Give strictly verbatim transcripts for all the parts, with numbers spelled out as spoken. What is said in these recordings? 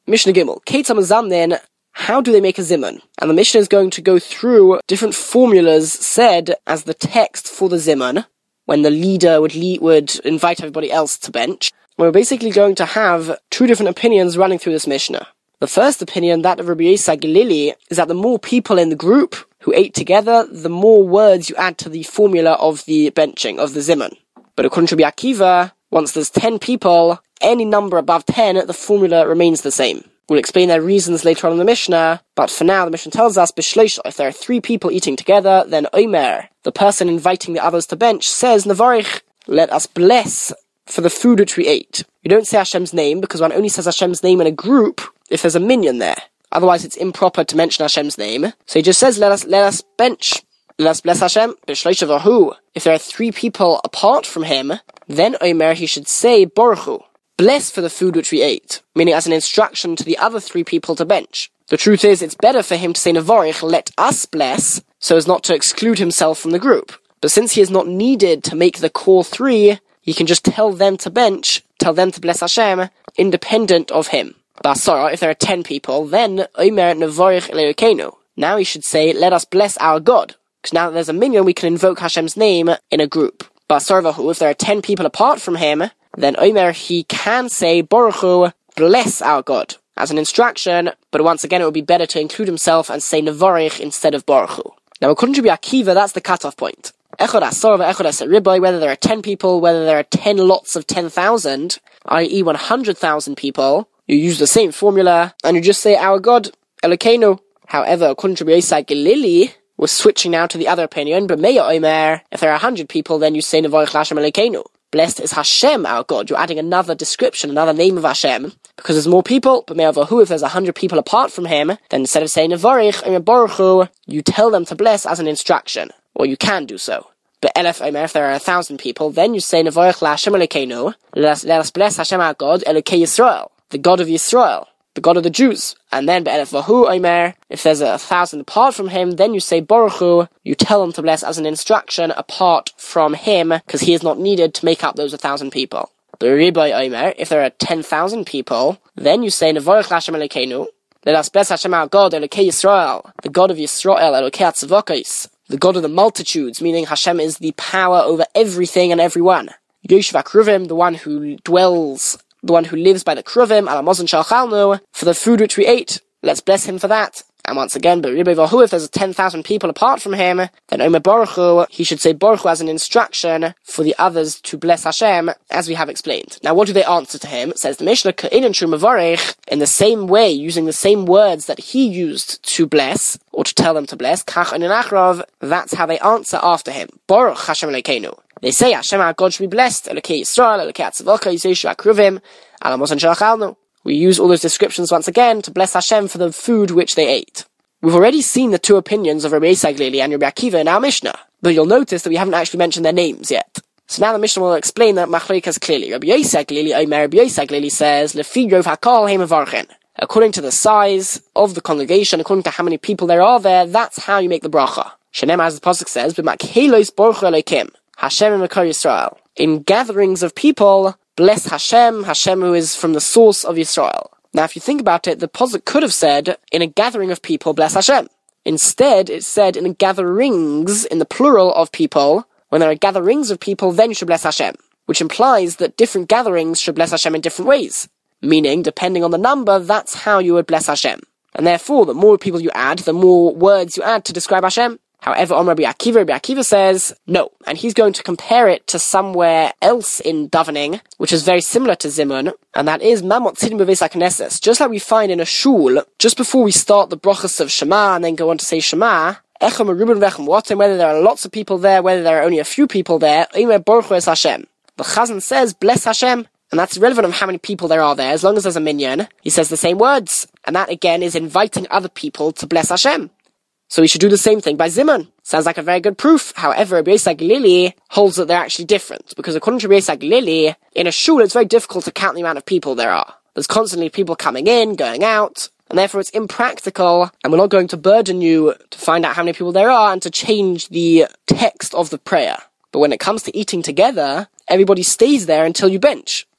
Mishnah Gimel. Keitzam Zamnin. How do they make a zimun? And the Mishnah is going to go through different formulas said as the text for the zimun, when the leader would lead, would invite everybody else to bench. We're basically going to have two different opinions running through this Mishnah. The first opinion, that of Rabbi Yossi Gilili, is that the more people in the group who ate together, the more words you add to the formula of the benching, of the zimun. But according to Rabbi Akiva, once there's ten people, any number above ten, the formula remains the same. We'll explain their reasons later on in the Mishnah, but for now the Mishnah tells us, Bishloisha, if there are three people eating together, then Omer, the person inviting the others to bench, says, Nevarich, let us bless for the food which we ate. You don't say Hashem's name, because one only says Hashem's name in a group if there's a minyan there. Otherwise it's improper to mention Hashem's name. So he just says, let us let us bench, let us bless Hashem, Bishloisha vahu. If there are three people apart from him, then Omer, he should say, Baruch Hu, bless for the food which we ate, meaning as an instruction to the other three people to bench. The truth is, it's better for him to say Nevarich, let us bless, so as not to exclude himself from the group. But since he is not needed to make the core three, he can just tell them to bench, tell them to bless Hashem, independent of him. Basara, if there are ten people, then Omer Nevarich Elokeinu. Now he should say, let us bless our God, because now that there's a minyan, we can invoke Hashem's name in a group. Basara vahu, if there are ten people apart from him, then Omer, he can say, Baruch Hu, bless our God, as an instruction, but once again it would be better to include himself and say Nevarich instead of Baruch Hu. Now according to Rabbi Akiva, that's the cutoff point. Echad asar ve'echad asar riboy, whether there are ten people, whether there are ten lots of ten thousand, that is one hundred thousand people, you use the same formula, and you just say, our God, Elokeinu. However, according to Rabbi Yossi Gilili, we're switching now to the other opinion, but Meya Omer, if there are one hundred people, then you say Nevarich Lashem Elokeinu. Blessed is Hashem, our God. You're adding another description, another name of Hashem, because there's more people, but Me'avahu, if there's a hundred people apart from him, then instead of saying Nevarich, Omer Baruch Hu, you tell them to bless as an instruction, or you can do so. But Elef Omer, if there are a thousand people, then you say Nevarich Lashem Elokeinu, let us, let us bless Hashem, our God, Elokei Yisrael, the God of Yisrael, the God of the Jews. And then Be'elef Vahu Omer, if there's a thousand apart from him, then you say Baruch Hu, you tell them to bless as an instruction apart from him, because he is not needed to make up those a thousand people. But Riboy Omer, if there are ten thousand people, then you say Nevarich Lashem Elokeinu, let us bless Hashem our God, Elokei Yisrael, the God of Yisrael, Elokei Atzavokos, the God of the multitudes, meaning Hashem is the power over everything and everyone. Yoshev HaKruvim, the one who dwells, the one who lives by the Kruvim, Al Hamazon Shalchalnu, for the food which we ate, let's bless him for that. And once again, but Riboy Vahu, if there's ten thousand people apart from him, then Omer Baruch Hu, he should say Baruch Hu as an instruction for the others to bless Hashem, as we have explained. Now what do they answer to him? It says the Mishnah, Ka'in Shu Mevarich, in the same way, using the same words that he used to bless, or to tell them to bless, Kach Onin Achrov, that's how they answer after him. Baruch Hashem Elokeinu. They say Hashem our God should be blessed, Elokei Yisrael, Elokei Atzavokos, Yoshev HaKruvim, Al Hamazon Shalchalnu. We use all those descriptions once again to bless Hashem for the food which they ate. We've already seen the two opinions of Rabbi Yossi Gilili and Rabbi Akiva in our Mishnah, but you'll notice that we haven't actually mentioned their names yet. So now the Mishnah will explain that Machlokas clearly. Rabbi Yossi Gilili, Omer Rabbi Yossi Gilili says, Lefi Rov Hakol Hein Mevarchin. According to the size of the congregation, according to how many people there are there, that's how you make the bracha. Shenem, as the pasuk says, B'makhelos Baruch Hu Elokim, Hashem and Makor Yisrael. In gatherings of people, bless Hashem, Hashem who is from the source of Yisrael. Now, if you think about it, the pasuk could have said, in a gathering of people, bless Hashem. Instead, it said, in gatherings, in the plural of people, when there are gatherings of people, then you should bless Hashem. Which implies that different gatherings should bless Hashem in different ways. Meaning, depending on the number, that's how you would bless Hashem. And therefore, the more people you add, the more words you add to describe Hashem. However, on Rabbi Akiva, Rabbi Akiva says, no. And he's going to compare it to somewhere else in davening, which is very similar to Zimun, and that is Mamot Tzidim Beveis HaKnesses. Just like we find in a shul, just before we start the brachas of Shema, and then go on to say Shema, Echem Reuben Vechem Watem, whether there are lots of people there, whether there are only a few people there, Omer Baruch Hu es Hashem. The Chazan says, bless Hashem, and that's irrelevant of how many people there are there, as long as there's a minyan, he says the same words, and that again is inviting other people to bless Hashem. So we should do the same thing by Zimun. Sounds like a very good proof. However, Rabbi Yossi Gilili holds that they're actually different. Because according to Rabbi Yossi Gilili, in a shul it's very difficult to count the amount of people there are. There's constantly people coming in, going out, and therefore it's impractical, and we're not going to burden you to find out how many people there are and to change the text of the prayer. But when it comes to eating together, everybody stays there until you bench.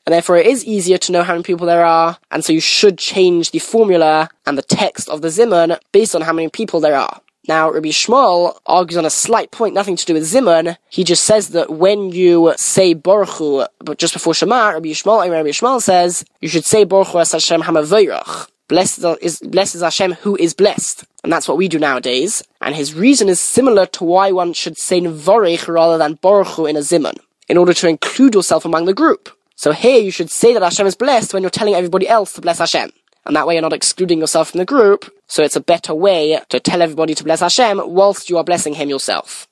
and therefore it is easier to know how many people there are, and so you should change the formula and the text of the Zimun based on how many people there are. Now, Rabbi Yishmael argues on a slight point, nothing to do with Zimun. He just says that when you say Baruch Hu, but just before Shema, Rabbi Yishmael, Rabbi Yishmael says, you should say Baruch Hu as Hashem HaMavorach. Blessed is, blessed is Hashem who is blessed. And that's what we do nowadays. And his reason is similar to why one should say Nevarech rather than Baruch Hu in a Zimun, in order to include yourself among the group. So here you should say that Hashem is blessed when you're telling everybody else to bless Hashem. And that way you're not excluding yourself from the group, so it's a better way to tell everybody to bless Hashem whilst you are blessing him yourself.